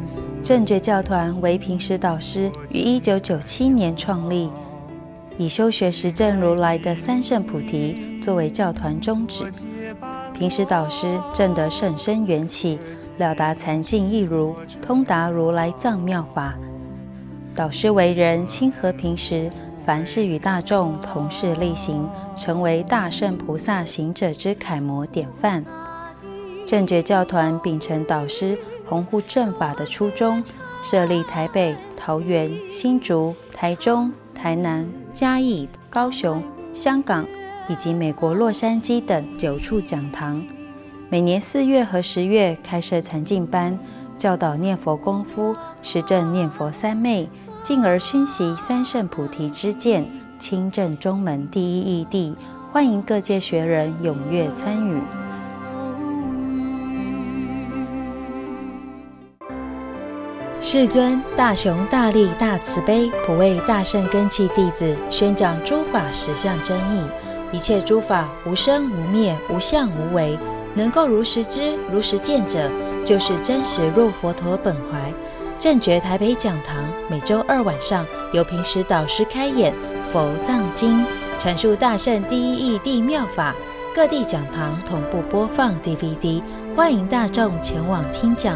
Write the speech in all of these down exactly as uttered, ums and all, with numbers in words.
正觉教团为平时导师于一九九七年创立，以修学实证如来的三圣菩提作为教团宗旨。平时导师证得甚深缘起，了达禅境义如，通达如来藏妙法。导师为人亲和平时，凡事与大众同事力行，成为大圣菩萨行者之楷模典范。正觉教团秉承导师弘护正法的初衷，设立台北、桃园、新竹、台中、台南、嘉义、高雄、香港以及美国洛杉矶等九处讲堂。每年四月和十月开设禅净班，教导念佛功夫，实证念佛三昧，进而熏习三圣菩提之见，亲证中门第一义谛，欢迎各界学人踊跃参与。世尊大雄大力大慈悲，普为大圣根器弟子，宣讲诸法实相真义。一切诸法无生无灭，无相无为，能够如实知如实见者，就是真实入佛陀本怀。正觉台北讲堂每周二晚上由平时导师开演佛藏经，阐述大圣第一义谛妙法，各地讲堂同步播放 D V D， 欢迎大众前往听讲。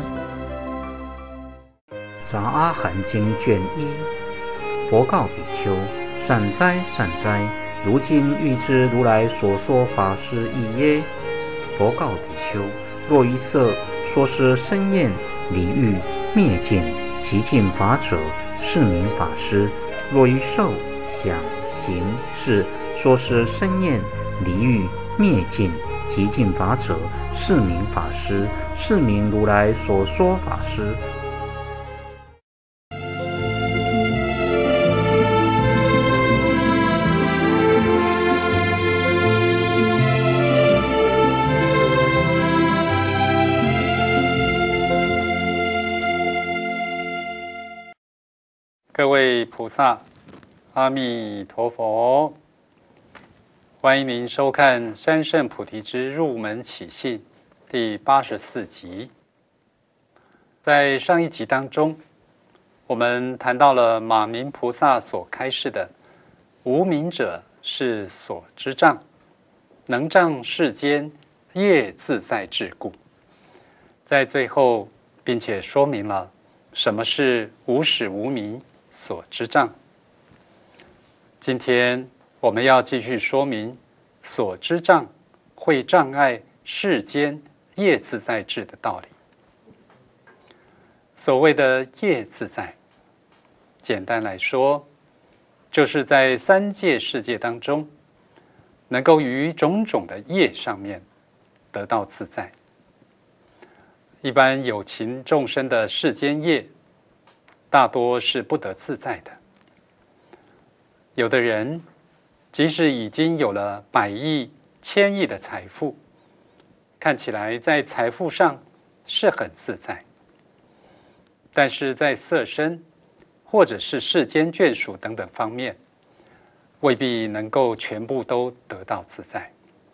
杂阿含经卷一，佛告比丘：善哉善哉，如今欲知如来所说法是义耶？佛告比丘：若于色说是生厌离欲灭尽极尽法者，是名法师；若于受想行识说是生厌离欲灭尽极尽法者，是名法师，是名如来所说法师。 各位菩萨，阿弥陀佛！欢迎您收看《三圣菩提之入门起信》第八十四集。在上一集当中，我们谈到了马明菩萨所开示的“无明者是所知障，能障世间业自在智故”。在最后，并且说明了什么是无始无明所知障。今天我们要继续说明所知障会障碍世间业自在智的道理。所谓的业自在，简单来说，就是在三界世界当中，能够于种种的业上面得到自在。一般有情众生的世间业，大多是不得自在的。有的人即使已经有了百亿、千亿的财富，看起来在财富上是很自在，但是在色身或者是世间眷属等等方面，未必能够全部都得到自在。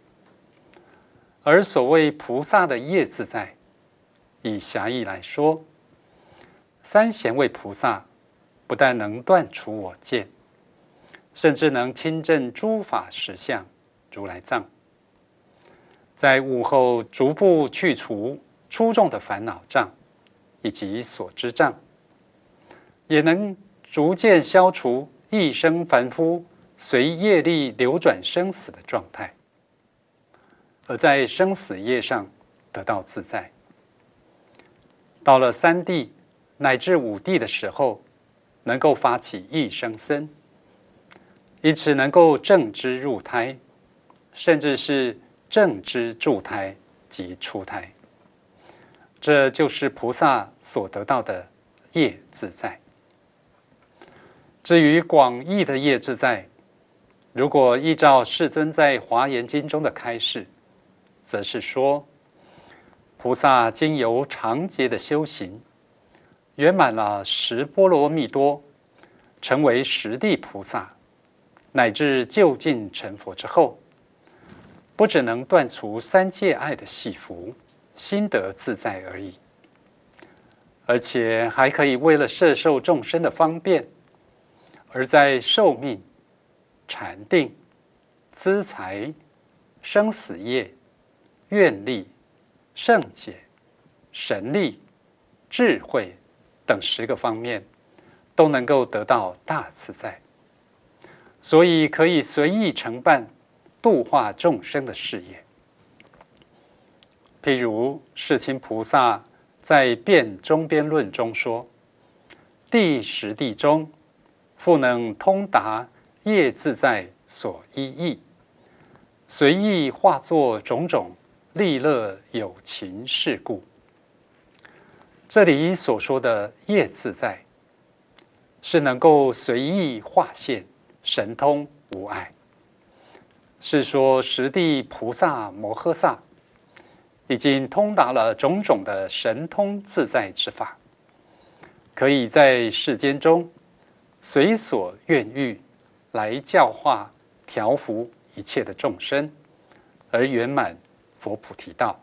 而所谓菩萨的业自在，以狭义来说，三贤位菩萨不但能断除我见，甚至能亲证诸法实相如来藏，在悟后逐步去除粗重的烦恼障以及所知障，也能逐渐消除一生凡夫随业力流转生死的状态，而在生死业上得到自在。到了三谛乃至五谛的时候，能够发起一生身，因此能够正知入胎，甚至是正知住胎及出胎。这就是菩萨所得到的业自在。至于广义的业自在，如果依照世尊在《华严经》中的开示，则是说，菩萨经由长劫的修行，圆满了十波罗蜜多，成为十地菩萨，乃至究竟成佛之后，不只能断除三界爱的系缚，心得自在而已， 而且还可以为了摄受众生的方便，而在寿命、禅定、资财、生死业、愿力、圣解、神力、智慧等十个方面，都能够得到大自在，所以可以随意承办度化众生的事业。譬如世亲菩萨在《辩中边论》中说：“第十地中，复能通达业自在所依义，随意化作种种利乐有情事故。”这里所说的业自在，是能够随意化现神通无碍，是说十地菩萨摩诃萨已经通达了种种的神通自在之法，可以在世间中随所愿欲来教化调伏一切的众生，而圆满佛菩提道。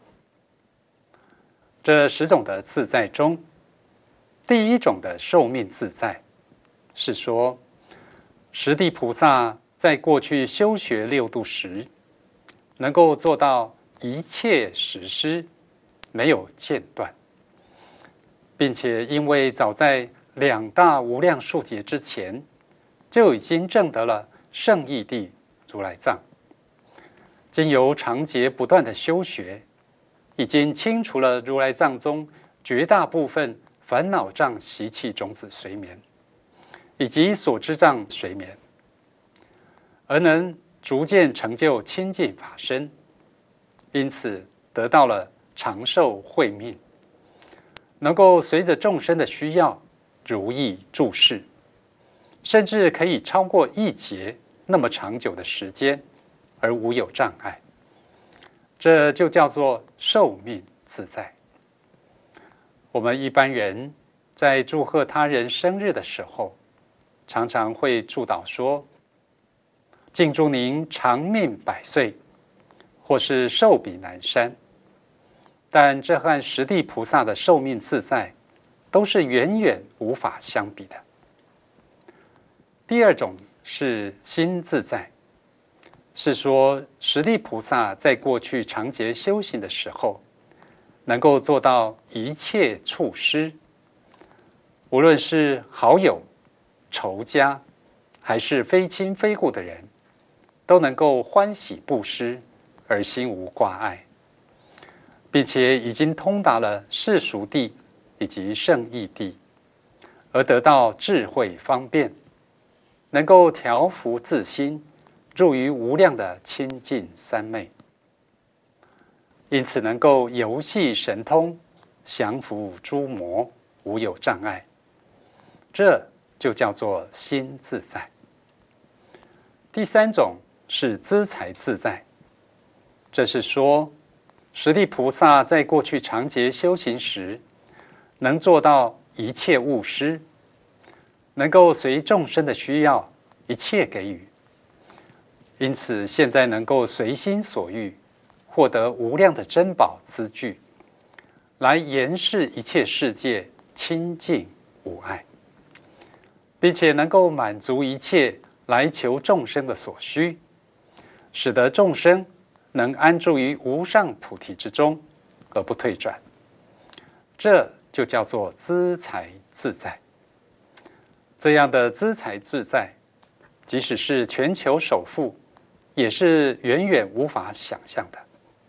这十种的自在中，第一种的寿命自在，是说十地菩萨在过去修学六度时，能够做到一切实施，没有间断，并且因为早在两大无量数劫之前，就已经证得了圣义地如来藏，经由长劫不断的修学，已经清除了如来藏中绝大部分烦恼障习气种子随眠，以及所知障随眠，而能逐渐成就清净法身，因此得到了长寿慧命，能够随着众生的需要如意住世，甚至可以超过一劫那么长久的时间而无有障碍，这就叫做寿命自在。我们一般人在祝贺他人生日的时候，常常会祝祷说：“敬祝您长命百岁，或是寿比南山。”但这和十地菩萨的寿命自在都是远远无法相比的。第二种是心自在，是说十地菩萨在过去长劫修行的时候，能够做到一切处施，无论是好友、仇家，还是非亲非故的人，都能够欢喜布施而心无挂碍，并且已经通达了世俗地以及圣义地，而得到智慧方便，能够调伏自心，入于无量的清净三昧，因此能够游戏神通，降伏诸魔，无有障碍。这就叫做心自在。第三种是资财自在，这是说十地菩萨在过去长劫修行时，能做到一切务施，能够随众生的需要一切给予，因此现在能够随心所欲，获得无量的珍宝资具，来延世一切世界清净无碍，并且能够满足一切来求众生的所需，使得众生能安住于无上菩提之中而不退转，这就叫做资财自在。这样的资财自在，即使是全球首富，也是远远无法想象的。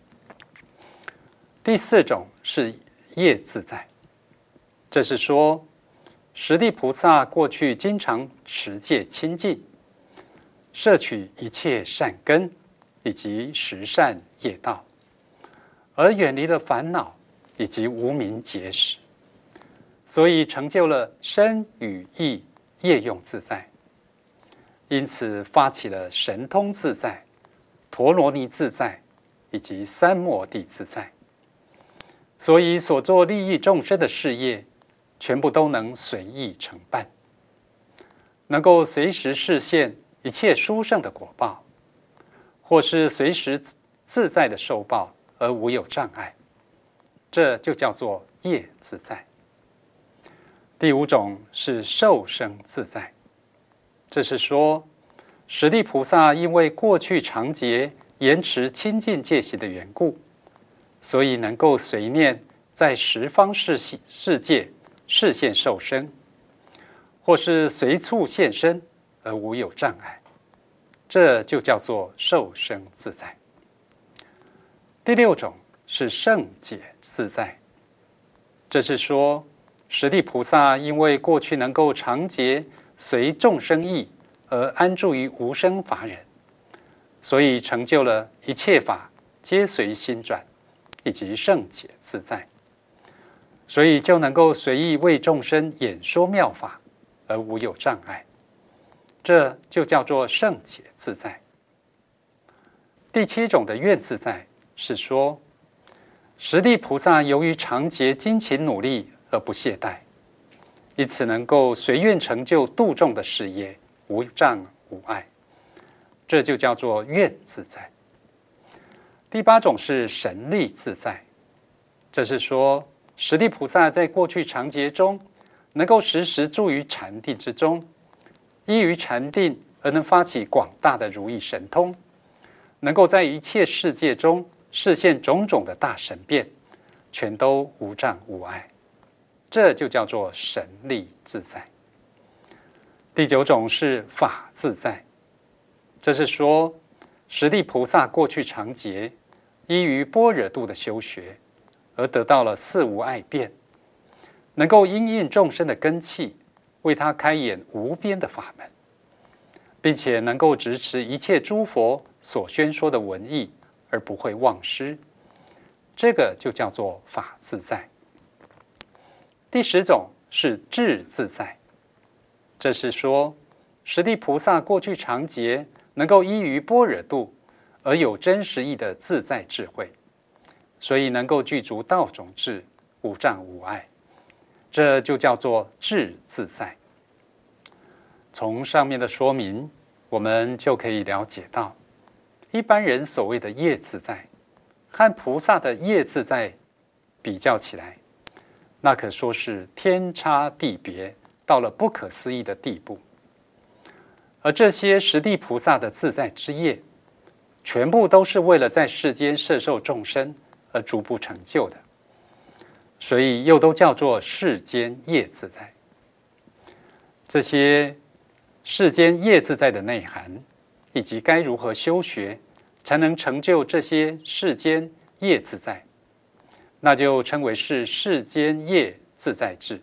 第四种是业自在，这是说十地菩萨过去经常持戒清净，摄取一切善根以及十善业道，而远离了烦恼以及无明结使，所以成就了身语意业用自在，因此发起了神通自在、陀罗尼自在以及三摩地自在，所以所做利益众生的事业，全部都能随意承办，能够随时示现一切殊胜的果报，或是随时自在的受报而无有障碍，这就叫做业自在。 第五种是受生自在，这是说十地菩萨因为过去常劫延迟亲近戒行的缘故，所以能够随念在十方世世界示现受生，或是随处现身而无有障碍，这就叫做受生自在。第六种是胜解自在，这是说十地菩萨因为过去能够常劫随众生意而安住于无生法忍，所以成就了一切法皆随心转，以及胜解自在，所以就能够随意为众生演说妙法而无有障碍，这就叫做胜解自在。第七种的愿自在是说，十地菩萨由于常劫精勤努力而不懈怠，因此能够随愿成就度众的事业，无障无碍，这就叫做愿自在。第八种是神力自在，这是说十地菩萨在过去常劫中能够时时住于禅定之中，依于禅定而能发起广大的如意神通，能够在一切世界中示现种种的大神变，全都无障无碍，这就叫做神力自在。第九种是法自在，这是说十地菩萨过去常劫依于般若度的修学而得到了四无碍变，能够因应众生的根器，为他开演无边的法门，并且能够执持一切诸佛所宣说的文义而不会忘失，这个就叫做法自在。第十种是智自在，这是说十地菩萨过去常劫能够依于般若度而有真实义的自在智慧，所以能够具足道种智，无障无碍，这就叫做智自在。从上面的说明，我们就可以了解到，一般人所谓的业自在和菩萨的业自在比较起来，那可说是天差地别，到了不可思议的地步。而这些十地菩萨的自在之业，全部都是为了在世间摄受众生而逐步成就的，所以又都叫做世间业自在。这些世间业自在的内涵，以及该如何修学才能成就这些世间业自在，那就称为是世间业自在智。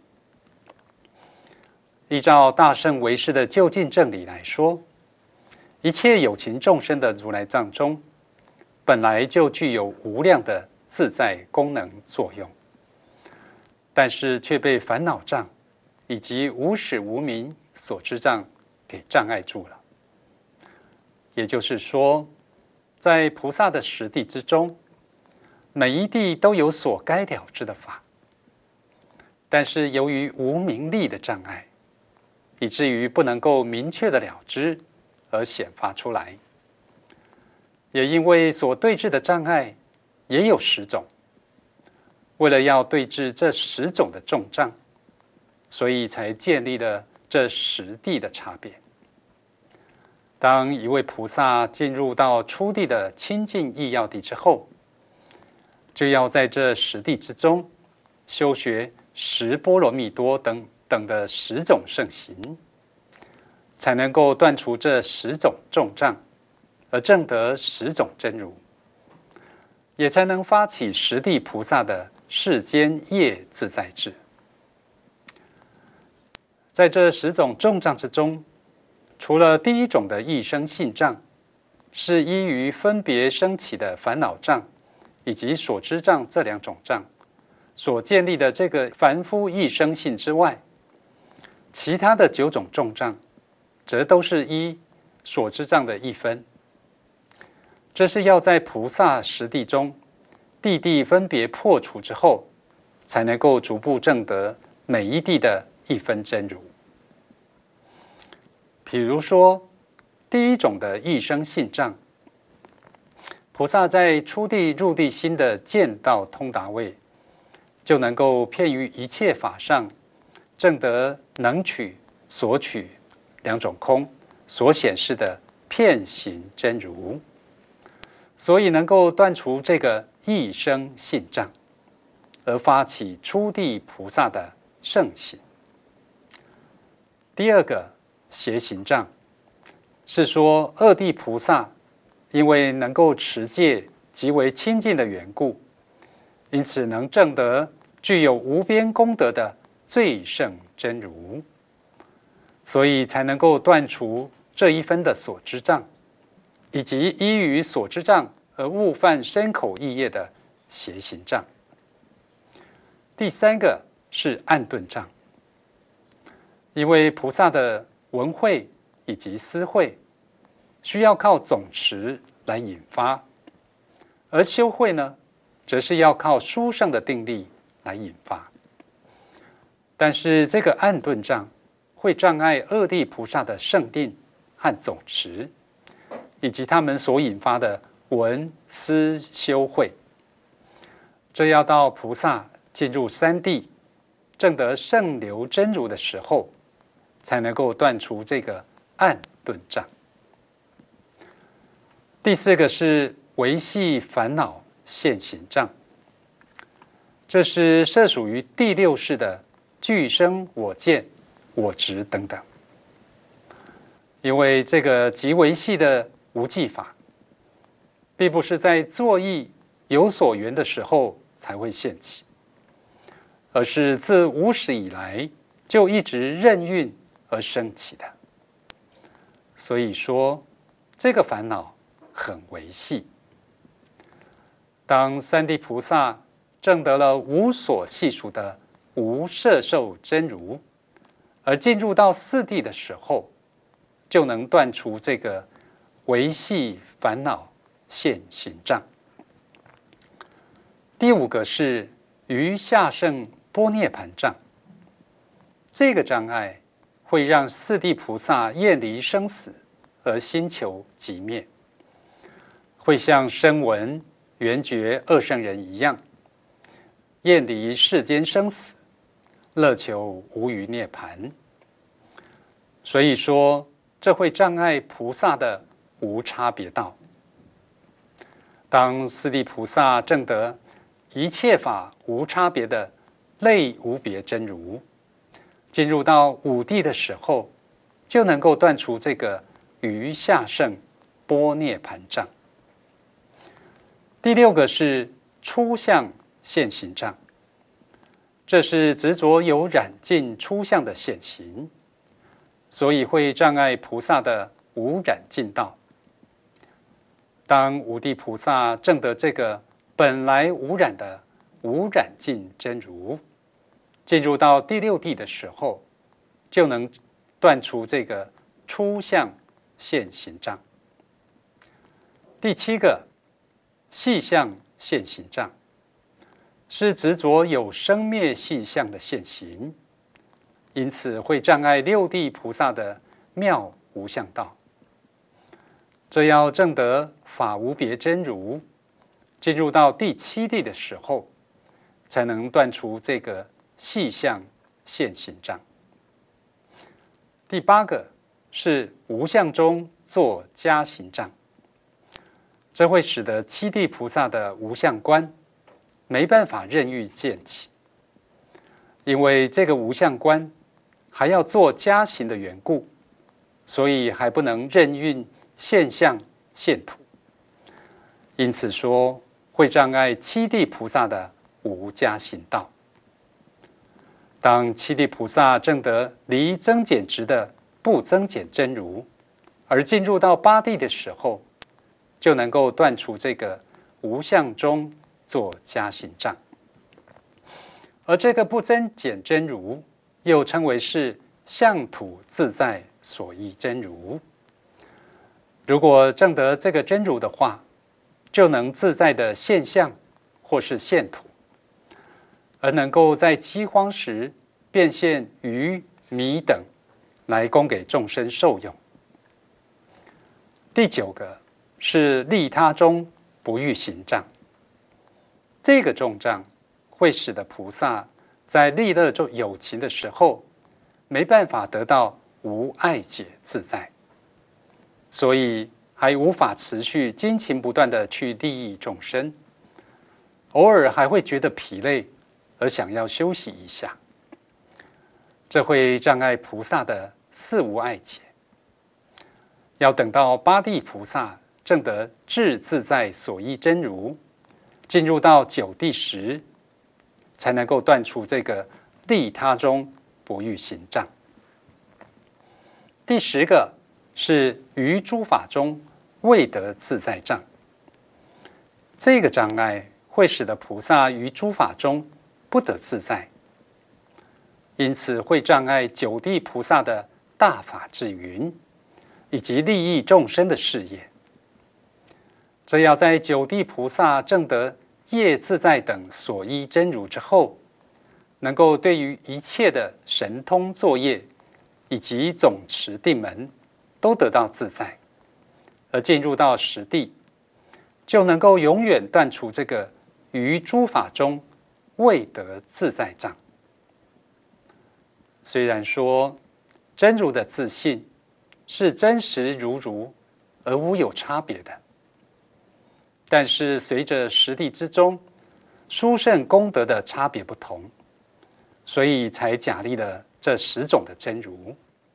依照大圣为师的究竟正理来说，一切有情众生的如来藏中，本来就具有无量的自在功能作用，但是却被烦恼障以及无始无明所知障给障碍住了。也就是说，在菩萨的十地之中，每一地都有所该了知的法，但是由于无明力的障碍，以至于不能够明确的了知而显发出来。也因为所对治的障碍也有十种，为了要对治这十种的重障，所以才建立了这十地的差别。当一位菩萨进入到初地的清净意要地之后，就要在这十地之中修学十波罗蜜多等等的十种圣行，才能够断除这十种重障，而证得十种真如，也才能发起十地菩萨的世间业自在智。在这十种重障之中，除了第一种的异生信障，是依于分别生起的烦恼障以及所知障这两种障所建立的这个凡夫异生信之外，其他的九种重障则都是依所知障的一分。这是要在菩萨十地中地地分别破除之后，才能够逐步证得每一地的一分真如。比如说第一种的异生信障，菩萨在初地入地心的见道通达位，就能够遍于一切法上证得能取、所取两种空所显示的遍行真如，所以能够断除这个一生信障，而发起初地菩萨的圣行。第二个邪行障，是说二地菩萨因为能够持戒极为清净的缘故，因此能证得具有无边功德的最胜真如，所以才能够断除这一分的所知障，以及依于所知障而误犯身口意业的邪行障。第三个是暗顿障，因为菩萨的闻慧以及思慧需要靠总持来引发，而修慧呢，则是要靠殊胜的定力来引发。但是这个暗顿障会障碍二地菩萨的圣定和总持，以及他们所引发的闻思修慧。这要到菩萨进入三地，证得圣流真如的时候，才能够断除这个暗顿障。第四个是维系烦恼现行障，这是涉属于第六世的俱生我见、我执等等。因为这个极维系的无记法，并不是在作意有所缘的时候才会现起，而是自无始以来就一直任运而生起的。所以说，这个烦恼很维系。当三地菩萨证得了无所系数的无摄受真如，而进入到四地的时候，就能断除这个维系烦恼现行障。第五个是余下圣般涅盘障，这个障碍会让四地菩萨厌离生死而心求寂灭，会像声闻、缘觉二圣人一样，厌离世间生死，乐求无余涅盘。所以说，这会障碍菩萨的无差别道。当四地菩萨证得一切法无差别的类无别真如，进入到五地的时候，就能够断除这个余下圣般涅盘障。第六个是初相现行障，这是执着有染尽初相的现行，所以会障碍菩萨的无染尽道。当五地菩萨证得这个本来无染的无染尽真如，进入到第六地的时候，就能断除这个初相现行障。第七个细相现行障，是执着有生灭细相的现行，因此会障碍六地菩萨的妙无相道。这要证得法无别真如，进入到第七地的时候，才能断除这个细相现行障。第八个是无相中作加行障，这会使得七地菩萨的无相观没办法任运见起，因为这个无相观还要做加行的缘故，所以还不能任运现相现土。因此说，会障碍七地菩萨的无加行道。当七地菩萨证得离增减值的不增减真如，而进入到八地的时候，就能够断除这个无相中做加行障。而这个不增减真如，又称为是相土自在所依真如。如果证得这个真如的话，就能自在的现相或是现土，而能够在饥荒时变现鱼、米等来供给众生受用。第九个是利他中不欲行障，这个重障会使得菩萨在利乐中有情的时候没办法得到无碍解自在，所以还无法持续精勤不断的去利益众生，偶尔还会觉得疲累，而想要休息一下，这会障碍菩萨的四无碍解。要等到八地菩萨证得智自在所依真如，进入到九地时，才能够断除这个利他中不欲行障。第十个是于诸法中未得自在障，这个障碍会使得菩萨于诸法中不得自在，因此会障碍九地菩萨的大法智云，以及利益众生的事业。这要在九地菩萨证得业自在等所依真如之后，能够对于一切的神通作业以及总持定门都得到自在，而进入到实地，就能够永远断除这个于诸法中未得自在障。虽然说真如的自信是真实如如而无有差别的，但是随着实地之中殊胜功德的差别不同，所以才假立了这十种的真如。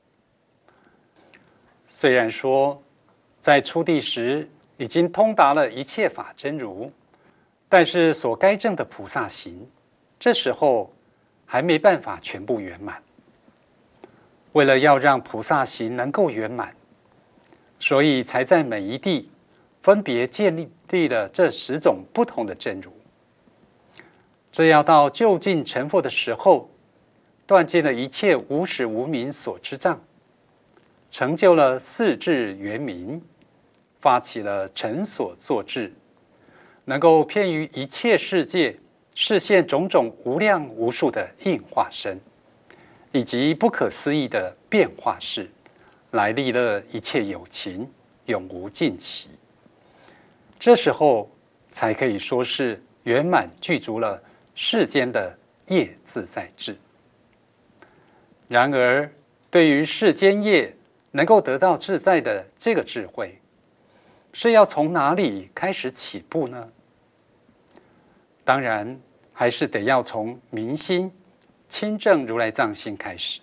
虽然说在初地时已经通达了一切法真如，但是所该证的菩萨行，这时候还没办法全部圆满。为了要让菩萨行能够圆满，所以才在每一地分别建立了这十种不同的真如。这要到究竟成佛的时候，断尽了一切无始无明所知障，成就了四智圆明，发起了成所作智，能够遍于一切世界，示现种种无量无数的应化身，以及不可思议的变化式，来利乐一切有情，永无尽期。这时候才可以说是圆满具足了世间的业自在智。然而，对于世间业能够得到自在的这个智慧，是要从哪里开始起步呢？当然，还是得要从明心亲证如来藏心开始，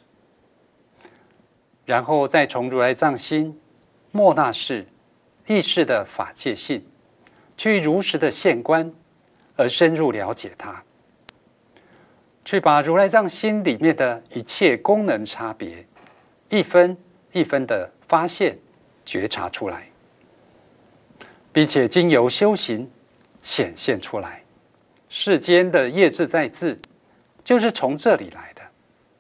然后再从如来藏心末那识意识的法界性，去如实的现观，而深入了解它，去把如来藏心里面的一切功能差别，一分一分的发现觉察出来，并且经由修行显现出来。世间的业自在智就是从这里来的。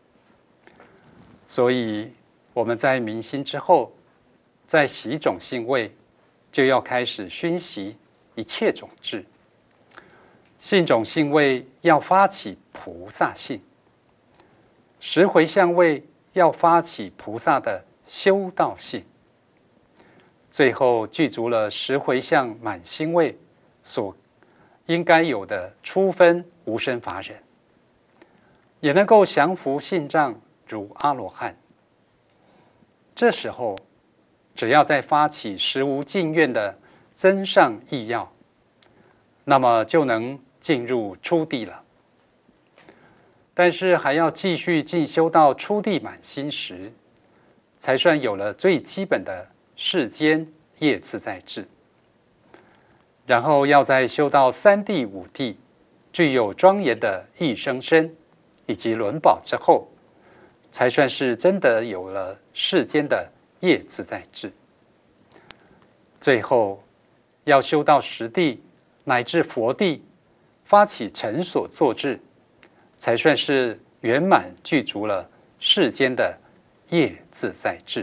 所以我们在明心之后，在习种性位，就要开始熏习一切种智。性种性位要发起菩萨性，十回向位要发起菩萨的修道性，最后具足了十回向满心位所应该有的初分无生法忍，也能够降伏性障如阿罗汉。这时候，只要再发起十无尽愿的增上意要，那么就能进入初地了。但是还要继续进修到初地满心时，才算有了最基本的世间业自在智。然后要再修到三地五地，具有庄严的一生身以及轮宝之后，才算是真的有了世间的业自在智。最后要修到十地乃至佛地，发起成所作智，才算是圆满具足了世间的业自在智。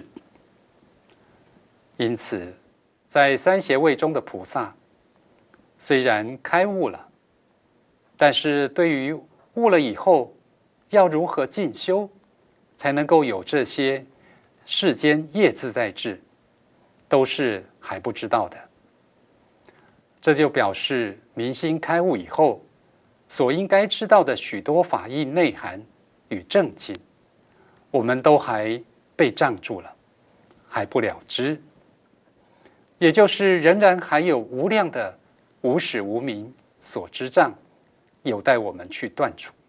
因此，在三邪位中的菩萨，虽然开悟了，但是对于悟了以后要如何进修，才能够有这些世间业自在智，都是还不知道的。这就表示明心开悟以后，所应该知道的许多法义内涵与正经， 我们都还被障住了，还不了知，也就是仍然还有无量的无始无明所知障，有待我们去断除。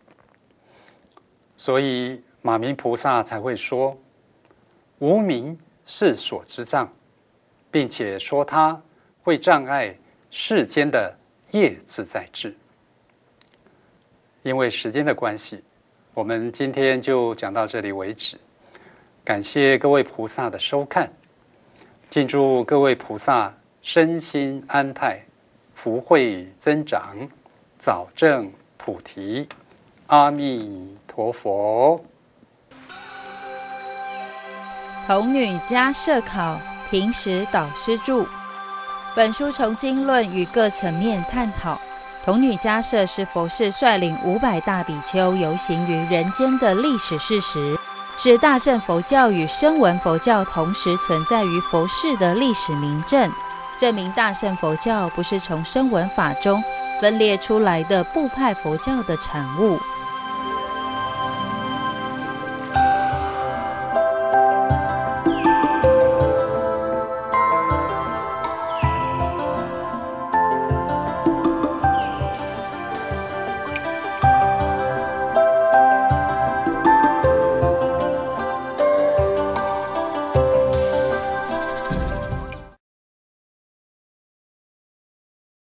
所以马明菩萨才会说，无明是所知障，并且说它会障碍世间的业自在智。因为时间的关系，我们今天就讲到这里为止。感谢各位菩萨的收看，敬祝各位菩萨身心安泰，福慧增长，早证菩提。阿弥陀佛。 童女家设考，平时导师著。本书从经论与各层面探讨童女家舍是佛世率领五百大比丘游行于人间的历史事实，是大乘佛教与声闻佛教同时存在于佛世的历史明证，证明大乘佛教不是从声闻法中分裂出来的部派佛教的产物。